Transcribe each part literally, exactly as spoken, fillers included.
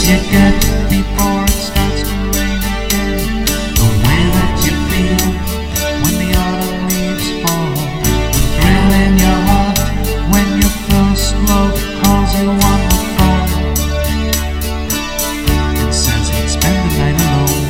you get before it starts to rain again. The way that you feel when the autumn leaves fall, the thrill in your heart when your first love calls you on the phone and says let's spend the night alone.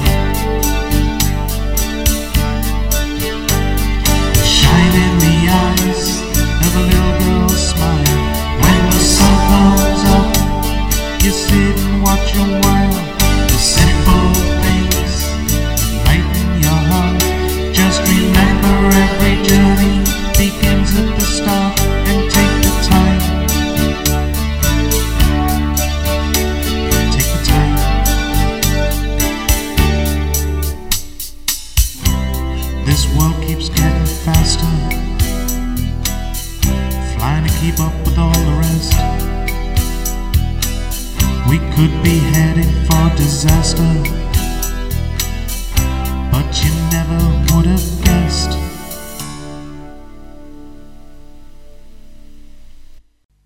The shine in the eyes of a little girl's smile when the sun comes up. You sit and watch a while. The simple things that lighten your heart. Just remember every journey begins at the start, and take the time. Take the time. This world keeps getting faster, flying to keep up with all the rest. We could be heading for disaster.